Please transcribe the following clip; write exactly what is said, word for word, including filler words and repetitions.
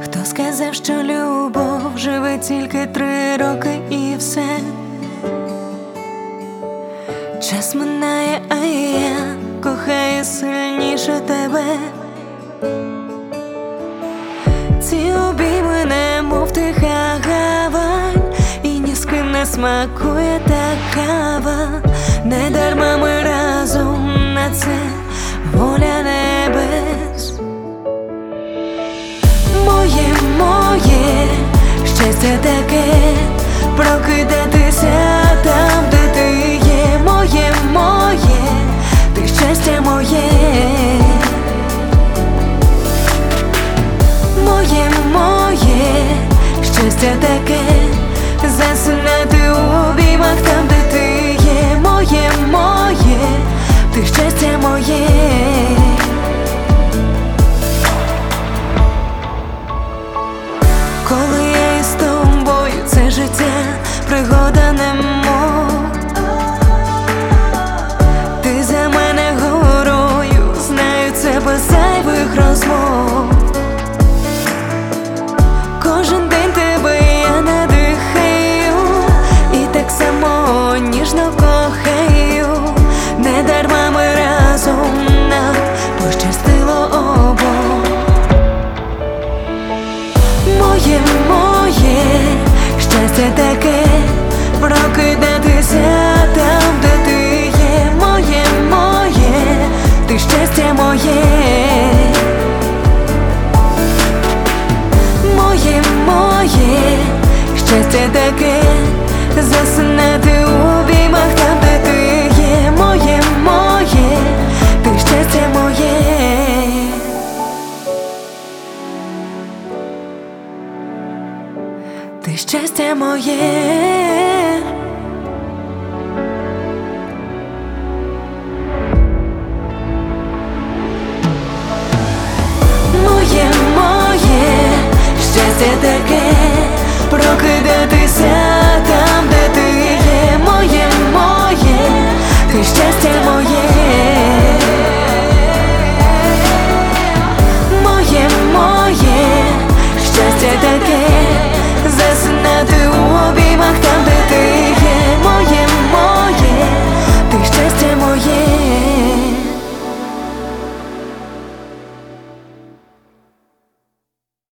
Хто сказав, що любов живе тільки три роки і все? Час минає, а я кохаю сильніше тебе. Ці обійми немов тиха гавань, і ні з ким не смакує та кава. Не дарма ми разом, на це воля небес. Моє, моє щастя таке, прокидатися там, де ти є. Моє, моє, ти щастя моє. Моє, моє щастя таке, засинати у обіймах там, де ти є. Моє, моє, ти щастя моє. Коли я із тобою, це життя, пригода немов. Ти за мене горою, знаю це без зайвих розмов. Кожен день тебе я надихаю, і так само ніжно кохаю. Не дарма ми разом, нам пощастило обом. Моє, моє щастя таке, прокидатися там, де ти є. Моє, моє, ти щастя моє. Моє, моє щастя таке, засинати у обіймах там, де ти є. Моє, моє, ти щастя моє. Ти щастя моє. Моє, моє щастя таке, прокидатися там, де ти є. Моє, моє, ти щастя моє.